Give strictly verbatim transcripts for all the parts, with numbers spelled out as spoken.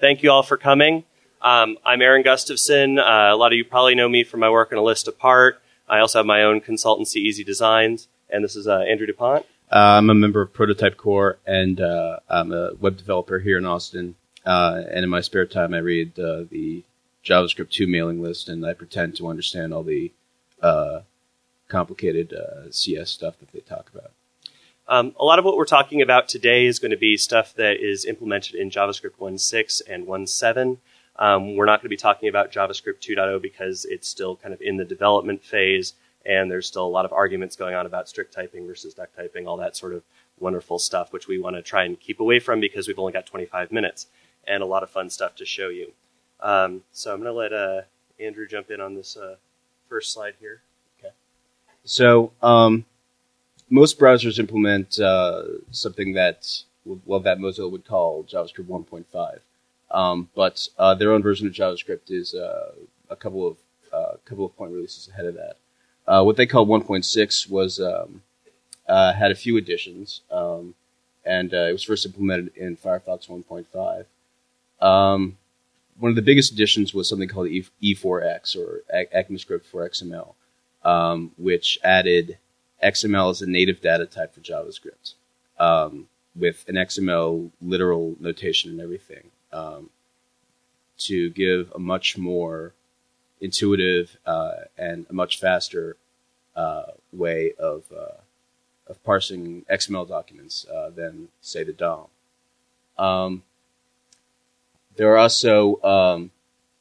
thank you all for coming. Um, I'm Aaron Gustafson. Uh, a lot of you probably know me from my work on A List Apart. I also have my own consultancy, Easy Designs. And this is uh, Andrew DuPont. Uh, I'm a member of Prototype Core, and uh, I'm a web developer here in Austin. Uh, and in my spare time, I read uh, the JavaScript two mailing list, and I pretend to understand all the uh, complicated uh, C S stuff that they talk about. Um, a lot of what we're talking about today is going to be stuff that is implemented in JavaScript one point six and one point seven. Um, we're not going to be talking about JavaScript two point oh because it's still kind of in the development phase, and there's still a lot of arguments going on about strict typing versus duck typing, all that sort of wonderful stuff, which we want to try and keep away from because we've only got twenty-five minutes and a lot of fun stuff to show you. Um, so I'm going to let uh, Andrew jump in on this uh, first slide here. Okay. So um, most browsers implement uh, something that, well, that Mozilla would call JavaScript one point five. Um, but uh, their own version of JavaScript is uh, a couple of uh, couple of point releases ahead of that. Uh, what they call one point six was um, uh, had a few additions, um, and uh, it was first implemented in Firefox one point five. Um, one of the biggest additions was something called E four X, or ECMAScript for X M L, um, which added X M L as a native data type for JavaScript, um, with an X M L literal notation and everything, um, to give a much more intuitive uh, and a much faster uh, way of uh, of parsing X M L documents uh, than, say, the D O M. Um, there are also um,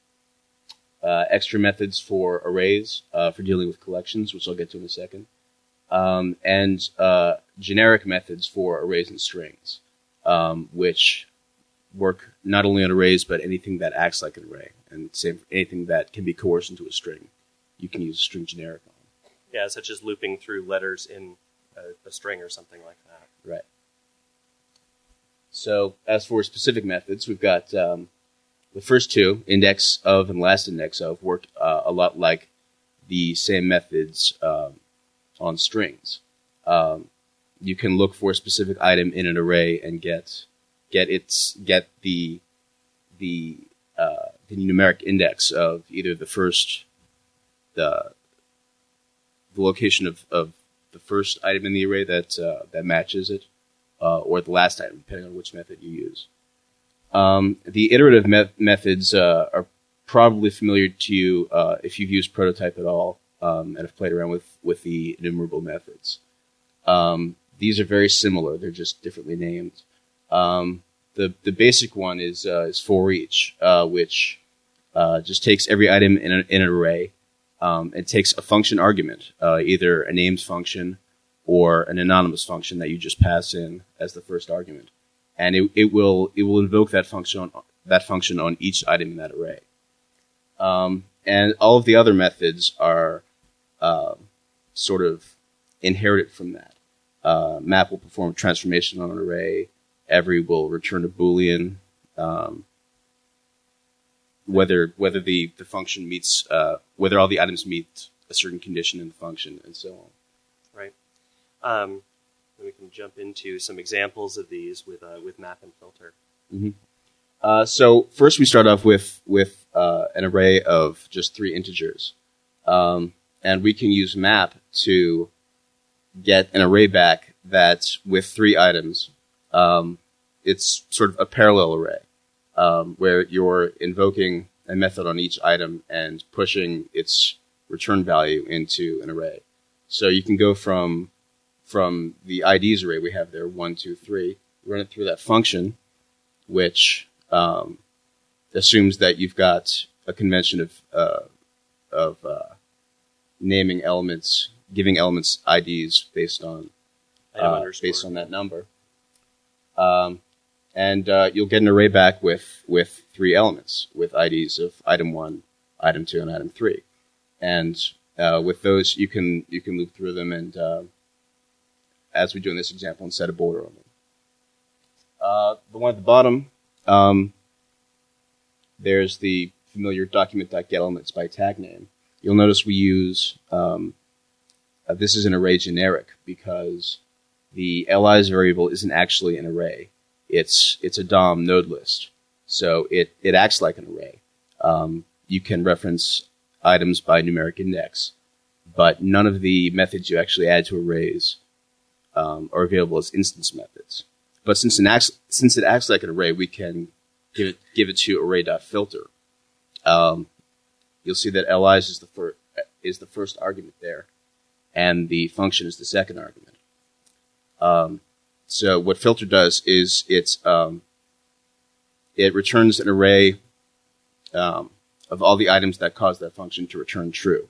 uh, extra methods for arrays uh, for dealing with collections, which I'll get to in a second, um, and uh, generic methods for arrays and strings, um, which work not only on arrays, but anything that acts like an array. And same for anything that can be coerced into a string, you can use a string generic on. Yeah, such as looping through letters in a, a string or something like that. Right. So as for specific methods, we've got um, the first two, index of and last index of, work uh, a lot like the same methods um, on strings. Um, you can look for a specific item in an array and get get its get the the uh, the numeric index of either the first the the location of, of the first item in the array that uh, that matches it, uh, or the last item, depending on which method you use. Um, the iterative me- methods uh, are probably familiar to you uh, if you've used Prototype at all um, and have played around with, with the enumerable methods. Um, these are very similar; they're just differently named. Um, the the basic one is uh, is for each, uh, which uh, just takes every item in, a, in an array um, and takes a function argument, uh, either a named function or an anonymous function that you just pass in as the first argument, and it, it will it will invoke that function on that function on each item in that array. Um, and all of the other methods are uh, sort of inherited from that. Uh, map will perform transformation on an array. Every will return a Boolean, um, whether whether the, the function meets uh, whether all the items meet a certain condition in the function, and so on. Right. Um, and we can jump into some examples of these with uh, with map and filter. Mm-hmm. Uh, so first, we start off with with uh, an array of just three integers, um, and we can use map to get an array back that's with three items. Um, it's sort of a parallel array, um, where you're invoking a method on each item and pushing its return value into an array. So you can go from from the I Ds array we have there, one, two, three, run it through that function, which um, assumes that you've got a convention of uh, of uh, naming elements, giving elements I Ds based on uh, based on that number. Um, and uh, you'll get an array back with, with three elements, with I Ds of item one, item two, and item three. And uh, with those, you can you can loop through them, and uh, as we do in this example, and set a border on them. Uh, the one at the bottom, um, there's the familiar document.getElements by tag name. You'll notice we use um, uh, this is an array generic because the L Is variable isn't actually an array. It's it's a D O M node list. So it, it acts like an array. Um, you can reference items by numeric index, but none of the methods you actually add to arrays um, are available as instance methods. But since it acts, since it acts like an array, we can give it, give it to array.filter. Um, you'll see that Li's is the, fir- is the first argument there, and the function is the second argument. Um, so what filter does is it's um, it returns an array um, of all the items that cause that function to return true.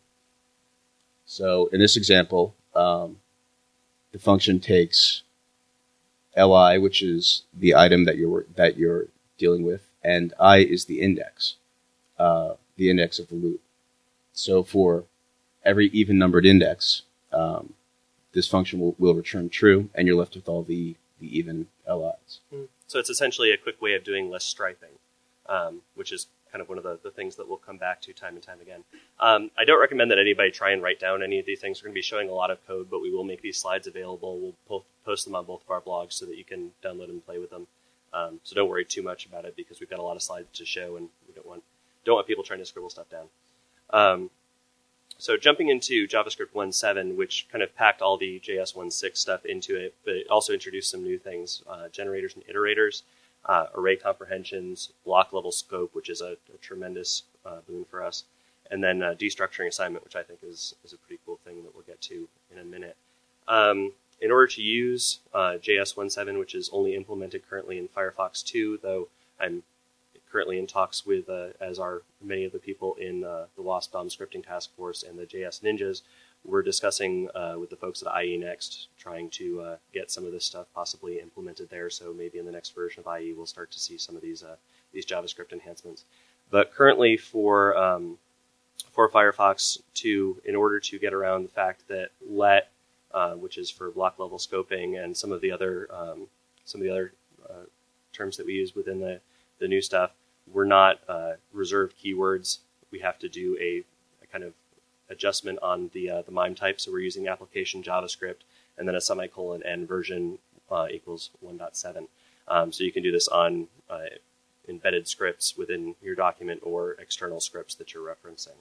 So in this example, um, the function takes Li, which is the item that you're that you're dealing with, and I is the index, uh, the index of the loop. So for every even-numbered index, um, this function will, will return true, and you're left with all the, the even Li's. So it's essentially a quick way of doing list striping, um, which is kind of one of the, the things that we'll come back to time and time again. Um, I don't recommend that anybody try and write down any of these things. We're going to be showing a lot of code, but we will make these slides available. We'll po- post them on both of our blogs so that you can download and play with them. Um, so don't worry too much about it because we've got a lot of slides to show, and we don't want don't want people trying to scribble stuff down. Um, so jumping into JavaScript one point seven, which kind of packed all the J S one point six stuff into it, but it also introduced some new things, uh, generators and iterators, uh, array comprehensions, block level scope, which is a, a tremendous uh, boon for us, and then uh, destructuring assignment, which I think is, is a pretty cool thing that we'll get to in a minute. Um, in order to use uh, J S one point seven, which is only implemented currently in Firefox two, though I'm currently in talks with, uh, as are many of the people in uh, the WASP D O M scripting task force and the J S Ninjas, we're discussing uh, with the folks at I E Next, trying to uh, get some of this stuff possibly implemented there. So maybe in the next version of I E, we'll start to see some of these uh, these JavaScript enhancements. But currently for um, for Firefox two, in order to get around the fact that let, uh, which is for block level scoping, and some of the other um, some of the other uh, terms that we use within the the new stuff, we're not uh, reserved keywords. We have to do a, a kind of adjustment on the uh, the MIME type. So we're using application JavaScript and then a semicolon and version uh, equals one point seven. Um, so you can do this on uh, embedded scripts within your document or external scripts that you're referencing.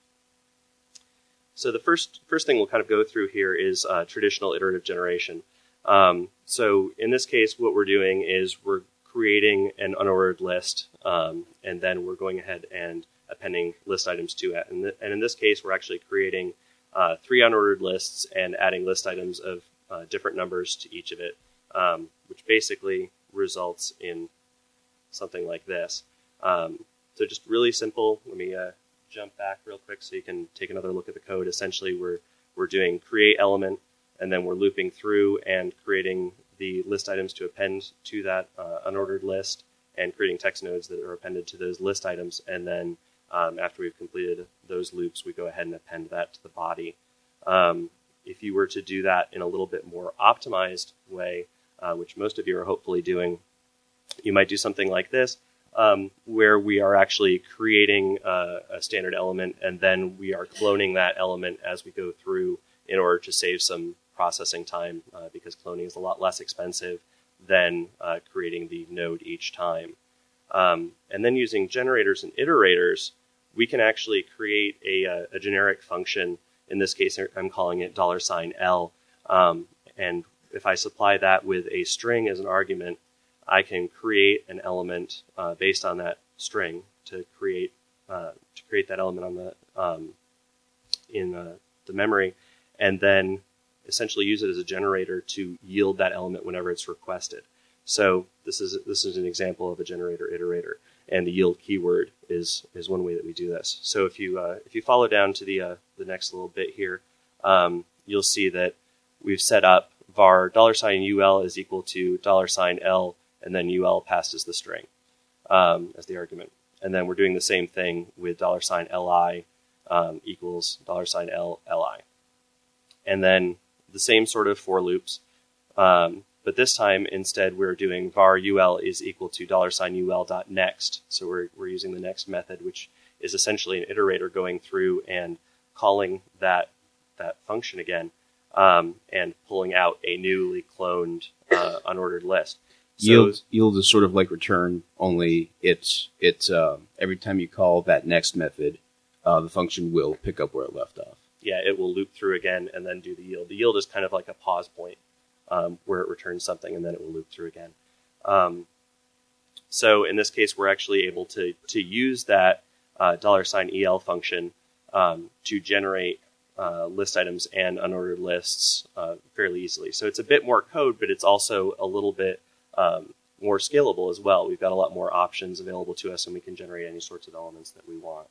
So the first first thing we'll kind of go through here is uh, traditional iterative generation. Um, so in this case, what we're doing is we're creating an unordered list, um, and then we're going ahead and appending list items to it. And, th- and in this case, we're actually creating uh, three unordered lists and adding list items of uh, different numbers to each of it, um, which basically results in something like this. Um, so just really simple. Let me uh, jump back real quick so you can take another look at the code. Essentially, we're we're doing create element, and then we're looping through and creating the list items to append to that uh, unordered list, and creating text nodes that are appended to those list items. And then um, after we've completed those loops, we go ahead and append that to the body. Um, if you were to do that in a little bit more optimized way, uh, which most of you are hopefully doing, you might do something like this, um, where we are actually creating uh, a standard element, and then we are cloning that element as we go through in order to save some processing time, uh, because cloning is a lot less expensive than uh, creating the node each time. Um, and then using generators and iterators, we can actually create a, a, a generic function. In this case, I'm calling it dollar sign $L. Um, and if I supply that with a string as an argument, I can create an element uh, based on that string to create uh, to create that element on the um, in uh, the memory, and then essentially use it as a generator to yield that element whenever it's requested. So this is this is an example of a generator iterator, and the yield keyword is is one way that we do this. So if you uh, if you follow down to the uh, the next little bit here, um, you'll see that we've set up var dollar sign ul is equal to dollar sign l, and then ul passed as the string um, as the argument, and then we're doing the same thing with dollar sign li um, equals dollar sign l li, and then the same sort of for loops, um, but this time instead we're doing var ul is equal to dollar sign ul dot next. So we're we're using the next method, which is essentially an iterator going through and calling that that function again, um, and pulling out a newly cloned uh, unordered list. So, yield yield is sort of like return, only it's it's uh, every time you call that next method, uh, the function will pick up where it left off. Yeah, it will loop through again and then do the yield. The yield is kind of like a pause point um, where it returns something and then it will loop through again. Um, so in this case, we're actually able to to use that uh, dollar sign E L function um, to generate uh, list items and unordered lists uh, fairly easily. So it's a bit more code, but it's also a little bit um, more scalable as well. We've got a lot more options available to us, and we can generate any sorts of elements that we want.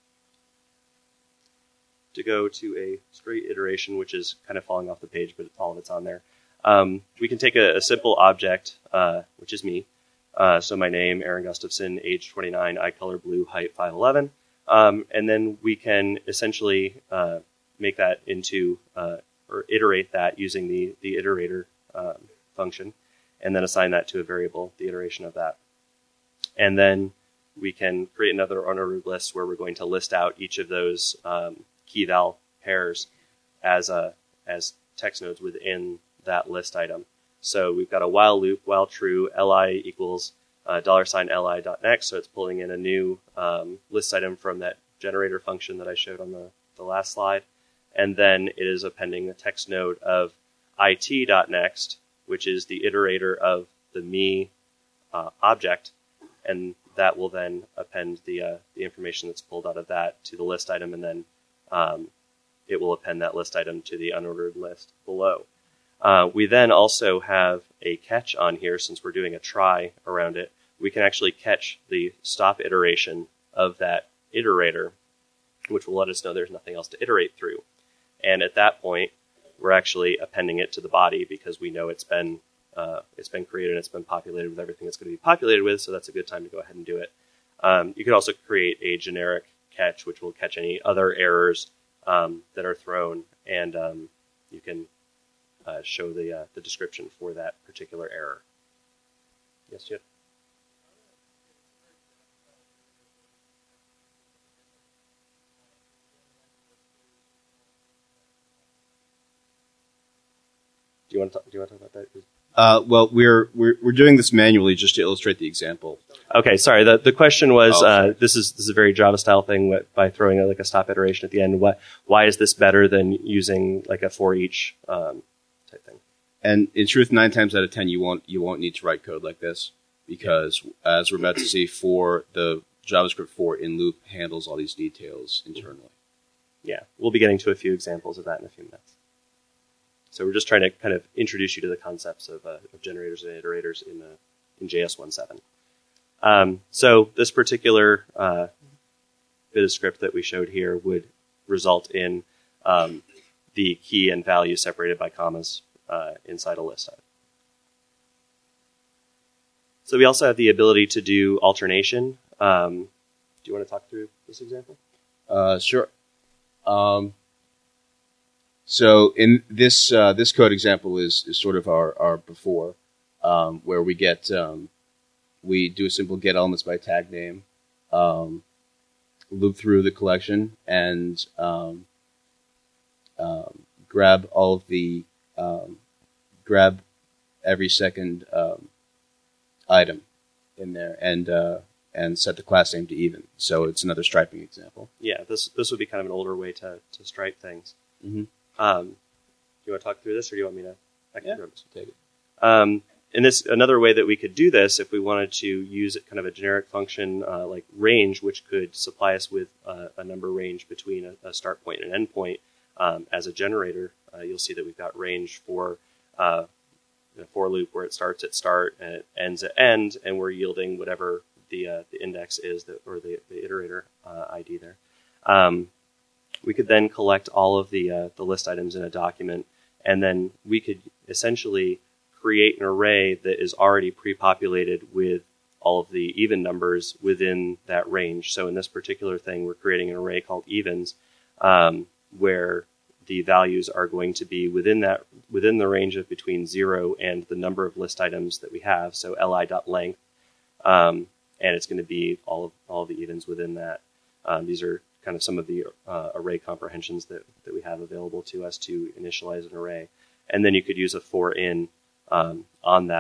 To go to a straight iteration, which is kind of falling off the page, but all of it's on there. Um, we can take a, a simple object, uh, which is me. Uh, so my name, Aaron Gustafson, age twenty-nine, eye color blue, height five eleven. Um, and then we can essentially uh, make that into, uh, or iterate that using the, the iterator um, function, and then assign that to a variable, the iteration of that. And then we can create another unordered list where we're going to list out each of those um, key val pairs as a as text nodes within that list item. So we've got a while loop, while true, li equals uh, dollar sign li dot next. So it's pulling in a new um, list item from that generator function that I showed on the, the last slide. And then it is appending a text node of it dot next, which is the iterator of the me uh, object. And that will then append the uh, the information that's pulled out of that to the list item, and then um, it will append that list item to the unordered list below. Uh, we then also have a catch on here. Since we're doing a try around it, we can actually catch the stop iteration of that iterator, which will let us know there's nothing else to iterate through. And at that point, we're actually appending it to the body because we know it's been uh, it's been created and it's been populated with everything it's going to be populated with, so that's a good time to go ahead and do it. Um, you could also create a generic catch, which will catch any other errors um, that are thrown, and um, you can uh, show the uh, the description for that particular error. Yes, Jeff? Do you want to talk, do you want to talk about that? Uh, well, we're, we're we're doing this manually just to illustrate the example. Okay, sorry. The the question was Oh, uh, this is this is a very Java style thing with, by throwing a, like a stop iteration at the end. What why is this better than using like a for each um, type thing? And in truth, nine times out of ten, you won't you won't need to write code like this because, as we're about to see, for the JavaScript for in loop handles all these details internally. Yeah, we'll be getting to a few examples of that in a few minutes. So we're just trying to kind of introduce you to the concepts of, uh, of generators and iterators in uh, in J S one point seven. Um, so this particular uh, bit of script that we showed here would result in um, the key and value separated by commas uh, inside a list item. So we also have the ability to do alternation. Um, do you want to talk through this example? Uh, sure. Um, so in this uh, this code example is, is sort of our, our before, um, where we get um, we do a simple get elements by tag name, um, loop through the collection, and um, um, grab all of the um, grab every second um, item in there, and uh, and set the class name to even. So it's another striping example. Yeah, this this would be kind of an older way to, to stripe things. Mm-hmm. Um, do you want to talk through this, or do you want me to? I can Yeah, grab this. take it. Um, and this another way that we could do this, if we wanted to use it kind of a generic function uh, like range, which could supply us with uh, a number range between a, a start point and an end point um, as a generator. Uh, you'll see that we've got range for uh, a for loop where it starts at start and it ends at end, and we're yielding whatever the uh, the index is that, or the, the iterator uh, I D there. Um, we could then collect all of the uh, the list items in a document, and then we could essentially create an array that is already pre-populated with all of the even numbers within that range. So in this particular thing, we're creating an array called evens, um, where the values are going to be within that within the range of between zero and the number of list items that we have. So li.length, um, and it's going to be all of all of the evens within that. Um, these are kind of some of the uh, array comprehensions that, that we have available to us to initialize an array. And then you could use a for in um, on that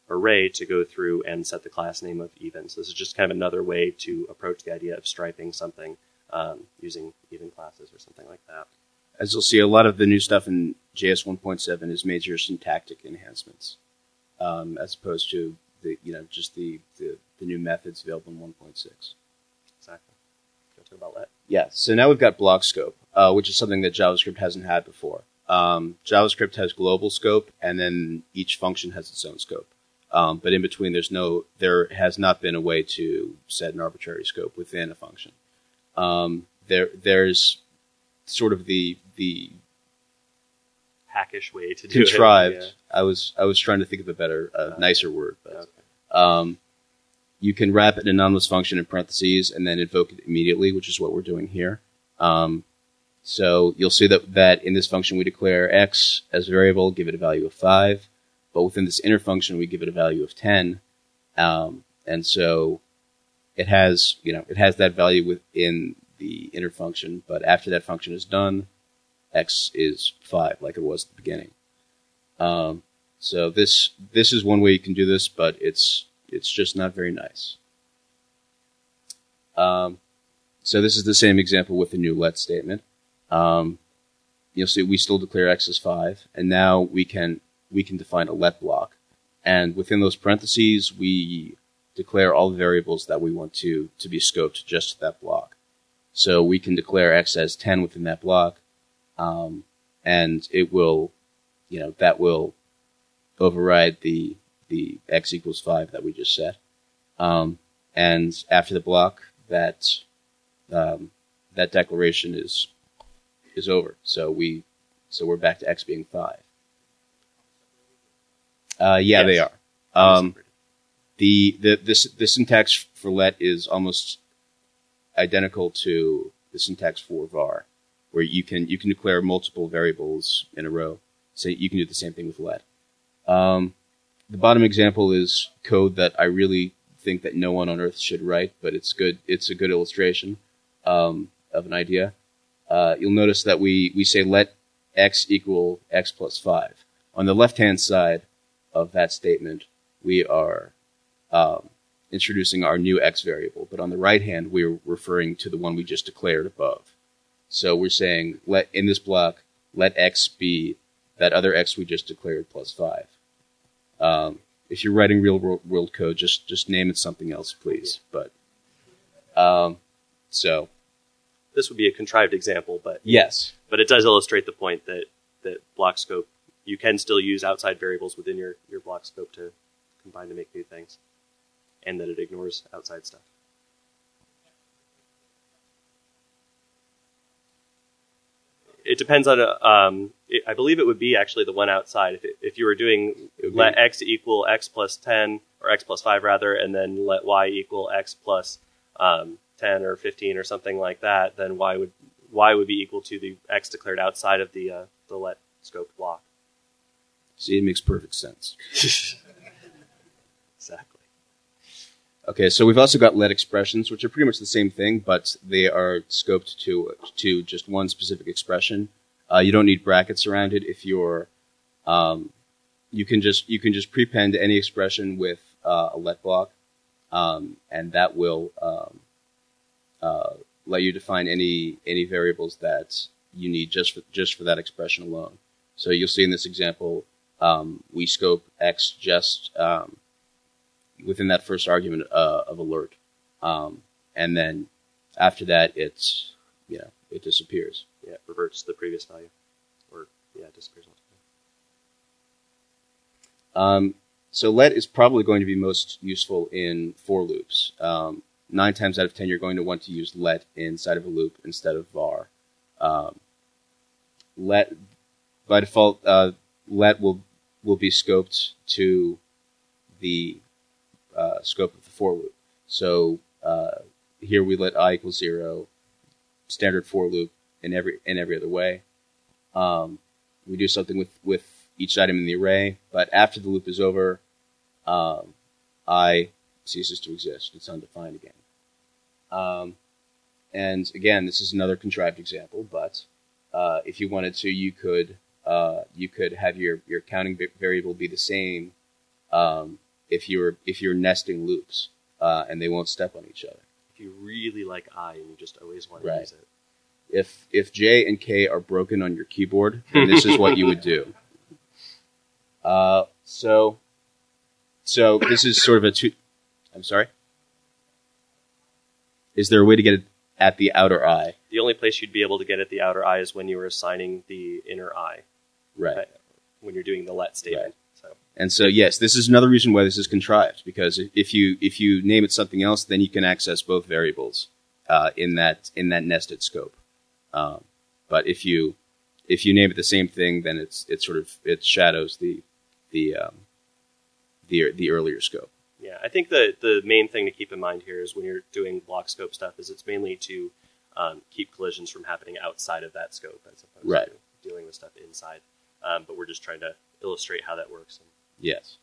array to go through and set the class name of even. So this is just kind of another way to approach the idea of striping something um, using even classes or something like that. As you'll see, a lot of the new stuff in J S one point seven is major syntactic enhancements, um, as opposed to the you know just the, the, the new methods available in one point six. Exactly. Can I talk about let? Yeah. So now we've got block scope, uh, which is something that JavaScript hasn't had before. Um, JavaScript has global scope, and then each function has its own scope. Um, but in between, there's no, there has not been a way to set an arbitrary scope within a function. Um, there, there's sort of the the hackish way to do contrived. it. Yeah. I was I was trying to think of a better, uh, uh, nicer word, but okay. um, you can wrap an anonymous function in parentheses and then invoke it immediately, which is what we're doing here. Um, so you'll see that that in this function we declare x as a variable, give it a value of five. But within this inner function, we give it a value of ten, um, and so it has, you know, it has that value within the inner function. But after that function is done, x is five, like it was at the beginning. Um, so this this is one way you can do this, but it's it's just not very nice. Um, so this is the same example with the new let statement. Um, you'll see we still declare x as five, and now we can. we can define a let block. And within those parentheses, we declare all the variables that we want to, to be scoped just to that block. So we can declare x as ten within that block, um, and it will, you know, that will override the the x equals five that we just set. Um, and after the block, that um, that declaration is is over. So we so we're back to x being five. Uh, yeah, yes. they are. Um, the, the, the, the syntax for let is almost identical to the syntax for var, where you can, you can declare multiple variables in a row. So you can do the same thing with let. Um, the bottom example is code that I really think that no one on earth should write, but it's good. It's a good illustration, um, of an idea. Uh, you'll notice that we, we say let x equal x plus five. On the left-hand side of that statement, we are um, introducing our new x variable, but on the right hand, we're referring to the one we just declared above. So we're saying let in this block, let x be that other x we just declared plus five. Um, if you're writing real world code, just just name it something else, please. But um, so this would be a contrived example, but yes, but it does illustrate the point that that block scope. You can still use outside variables within your, your block scope to combine to make new things, and that it ignores outside stuff. It depends on, a, um, it, I believe it would be actually the one outside. If, it, if you were doing let be. x equal x plus ten, or x plus five rather, and then let y equal x plus um, ten or fifteen or something like that, then y would y would be equal to the x declared outside of the, uh, the let scope block. See, it makes perfect sense. Exactly. Okay, so we've also got let expressions, which are pretty much the same thing, but they are scoped to to just one specific expression. Uh, you don't need brackets around it. If you're, um, you can just you can just prepend any expression with uh, a let block, um, and that will um, uh, let you define any any variables that you need just for just for that expression alone. So you'll see in this example. Um, we scope x just um, within that first argument uh, of alert, um, and then after that, it's you know it disappears. Yeah, it reverts the previous value, or yeah, it disappears altogether. Um, so let is probably going to be most useful in for loops. Um, nine times out of ten, you're going to want to use let inside of a loop instead of var. Um, let by default, uh, let will will be scoped to the uh, scope of the for loop. So uh, here we let I equal zero, standard for loop in every in every other way. Um, we do something with, with each item in the array, but after the loop is over, um, I ceases to exist. It's undefined again. Um, and again, this is another contrived example, but uh, if you wanted to, you could Uh, you could have your, your counting variable be the same um, if you're if you're nesting loops uh, and they won't step on each other. If you really like I and you just always want to Right. use it. If if J and K are broken on your keyboard, then this is what you would do. Uh, so, so this is sort of a two. I'm sorry. Is there a way to get it at the outer eye? The only place you'd be able to get at the outer eye is when you were assigning the inner eye. Right. Right. When you're doing the let statement. Right. So And so, yes, this is another reason why this is contrived, because if you if you name it something else, then you can access both variables uh, in that in that nested scope. Um, but if you if you name it the same thing, then it's it sort of it shadows the the um, the the earlier scope. yeah, I think the the main thing to keep in mind here is when you're doing block scope stuff is it's mainly to um, keep collisions from happening outside of that scope as opposed Right. to dealing with stuff inside. Um, but we're just trying to illustrate how that works. Yes.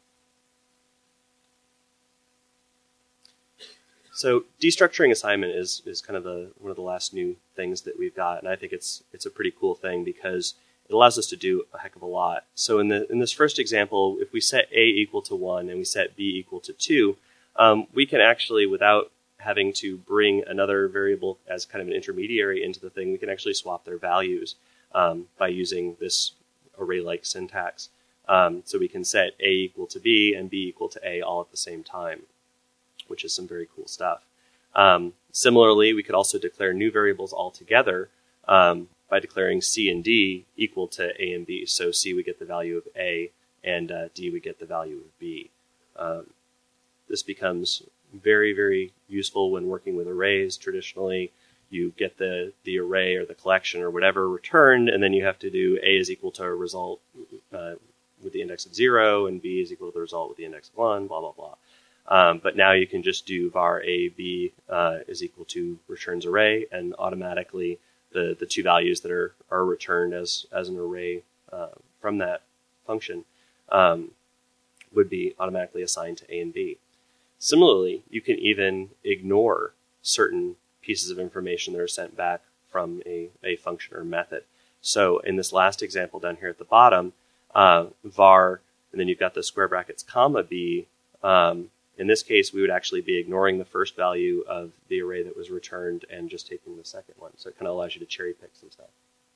So destructuring assignment is, is kind of the one of the last new things that we've got, and I think it's it's a pretty cool thing because it allows us to do a heck of a lot. So in the in this first example, if we set A equal to one and we set B equal to two, um, we can actually, without having to bring another variable as kind of an intermediary into the thing, we can actually swap their values um, by using this array-like syntax. Um, so we can set A equal to B and B equal to A all at the same time, which is some very cool stuff. Um, similarly, we could also declare new variables altogether um, by declaring C and D equal to A and B. So C we get the value of A, and uh, D we get the value of B. Um, this becomes very, very useful when working with arrays. Traditionally, you get the, the array or the collection or whatever returned, and then you have to do A is equal to a result uh, with the index of zero, and B is equal to the result with the index of one, blah, blah, blah. Um, but now you can just do var A, B uh, is equal to returns array, and automatically the, the two values that are, are returned as, as an array uh, from that function um, would be automatically assigned to A and B. Similarly, you can even ignore certain pieces of information that are sent back from a, a function or method. So in this last example down here at the bottom, uh, var, and then you've got the square brackets comma B. Um, in this case, we would actually be ignoring the first value of the array that was returned and just taking the second one. So it kind of allows you to cherry pick some stuff.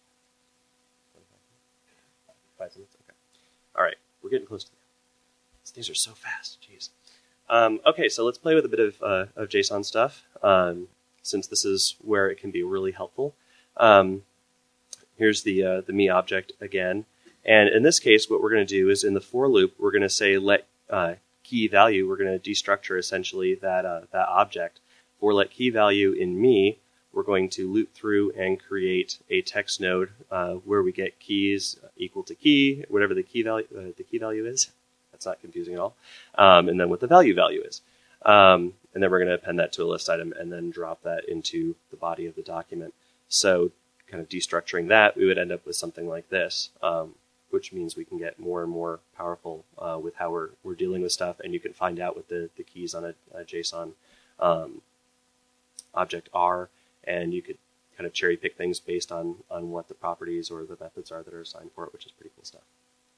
Five minutes? Okay. All right. We're getting close to the end. These days are so fast. Jeez. Um, okay, so let's play with a bit of, uh, of JSON stuff, um, since this is where it can be really helpful. Um, here's the uh, the me object again. And in this case, what we're going to do is in the for loop, we're going to say let uh, key value. We're going to destructure essentially that uh, that object. For let key value in me, we're going to loop through and create a text node uh, where we get keys equal to key, whatever the key value uh, the key value is. That's not confusing at all. Um, and then what the value value is. Um, and then we're going to append that to a list item and then drop that into the body of the document. So kind of destructuring that, we would end up with something like this, um, which means we can get more and more powerful uh, with how we're, we're dealing with stuff. And you can find out what the, the keys on a, a JSON um, object are. And you could kind of cherry pick things based on, on what the properties or the methods are that are assigned for it, which is pretty cool stuff.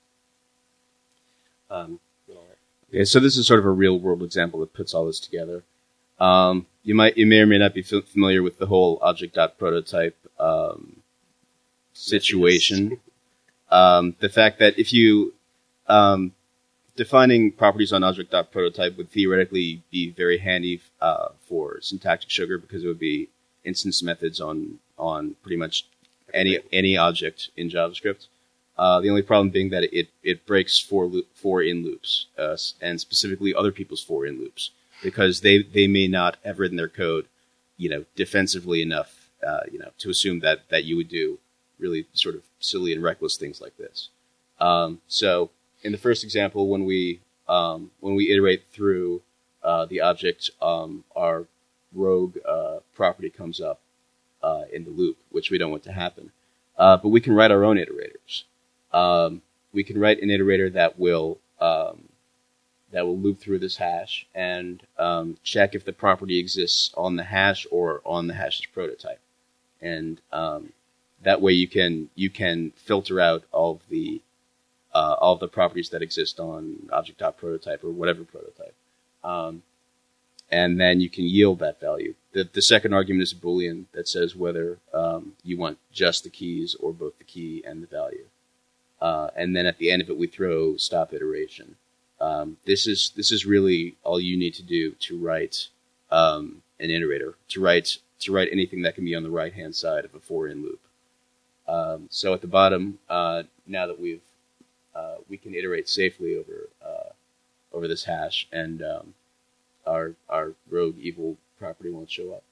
Um, Okay, so this is sort of a real world example that puts all this together. Um, you might, you may or may not be f- familiar with the whole object.prototype um, situation. um, the fact that if you um, defining properties on object.prototype would theoretically be very handy uh, for syntactic sugar because it would be instance methods on on pretty much any any object in JavaScript. Uh, the only problem being that it, it breaks for loop, for in loops, uh, and specifically other people's for in loops, because they, they may not have written their code, you know, defensively enough, uh, you know, to assume that, that you would do really sort of silly and reckless things like this. Um, so in the first example, when we um, when we iterate through uh, the object, um, our rogue uh, property comes up uh, in the loop, which we don't want to happen. Uh, but we can write our own iterators. Um, we can write an iterator that will um, that will loop through this hash and um, check if the property exists on the hash or on the hash's prototype, and um, that way you can you can filter out all of the uh, all of the properties that exist on object.prototype or whatever prototype. Um, and then you can yield that value. The, the second argument is a Boolean that says whether um, you want just the keys or both the key and the value. Uh, and then at the end of it, we throw stop iteration. Um, this is this is really all you need to do to write um, an iterator, to write to write anything that can be on the right hand side of a for-in loop. Um, so at the bottom, uh, now that we've uh, we can iterate safely over uh, over this hash, and um, our our rogue evil property won't show up.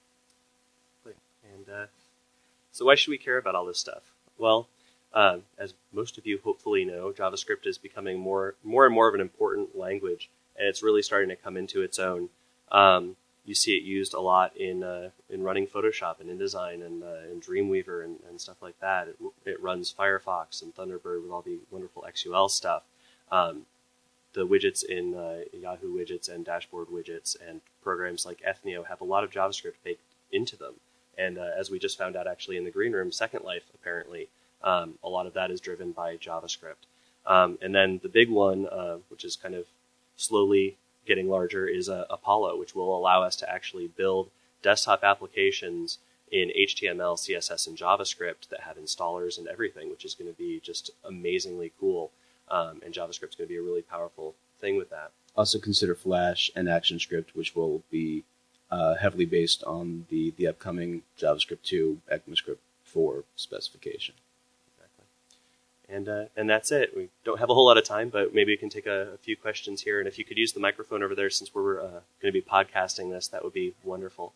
And uh, so why should we care about all this stuff? Well, uh, as most of you hopefully know, JavaScript is becoming more more and more of an important language, and it's really starting to come into its own. Um, you see it used a lot in uh, in running Photoshop and InDesign and uh, in Dreamweaver and, and stuff like that. It, it runs Firefox and Thunderbird with all the wonderful X U L stuff. Um, the widgets in uh, Yahoo widgets and dashboard widgets and programs like Ethnio have a lot of JavaScript baked into them. And uh, as we just found out actually in the green room, Second Life, apparently, um, a lot of that is driven by JavaScript. Um, and then the big one, uh, which is kind of slowly getting larger, is uh, Apollo, which will allow us to actually build desktop applications in H T M L, C S S, and JavaScript that have installers and everything, which is going to be just amazingly cool. Um, and JavaScript is going to be a really powerful thing with that. Also consider Flash and ActionScript, which will be uh, heavily based on the, the upcoming JavaScript two, ECMAScript four specification. Exactly. And uh, and that's it. We don't have a whole lot of time, but maybe we can take a, a few questions here. And if you could use the microphone over there, since we're uh, going to be podcasting this, that would be wonderful.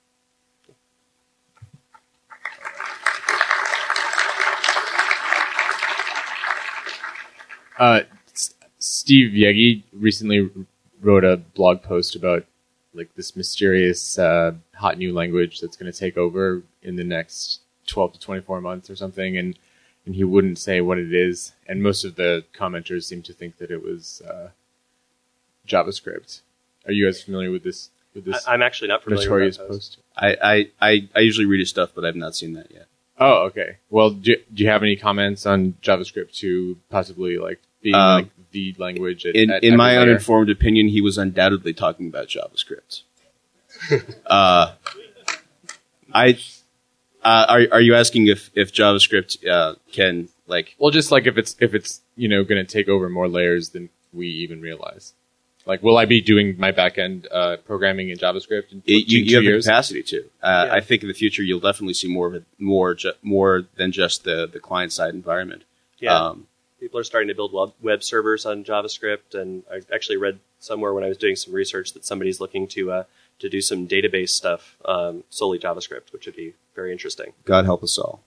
Uh, S- Steve Yegi recently wrote a blog post about like this mysterious uh, hot new language that's going to take over in the next twelve to twenty-four months or something, and and he wouldn't say what it is. And most of the commenters seem to think that it was uh, JavaScript. Are you guys familiar with this? With this I, I'm actually not familiar notorious with that post. post? I, I, I, I usually read his stuff, but I've not seen that yet. Oh, okay. Well, do, do you have any comments on JavaScript to possibly like being Um, like the language? At, In, at in my every layer? uninformed opinion, he was undoubtedly talking about JavaScript. uh, I, uh, are, are you asking if, if JavaScript uh, can, like... Well, just like if it's if it's you know going to take over more layers than we even realize. Like, will I be doing my backend uh, programming in JavaScript in, It, you, in two you have years? the capacity to. Uh, Yeah. I think in the future you'll definitely see more of it, more ju- more than just the, the client side environment. Yeah. Um, People are starting to build web, web servers on JavaScript, and I actually read somewhere when I was doing some research that somebody's looking to uh, to do some database stuff um, solely JavaScript, which would be very interesting. God help us all.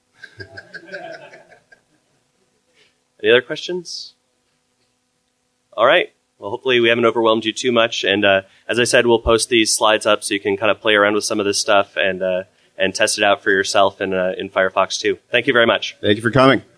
Any other questions? All right. Well, hopefully we haven't overwhelmed you too much. And uh, as I said, we'll post these slides up so you can kind of play around with some of this stuff and uh, and test it out for yourself in uh, in Firefox too. Thank you very much. Thank you for coming.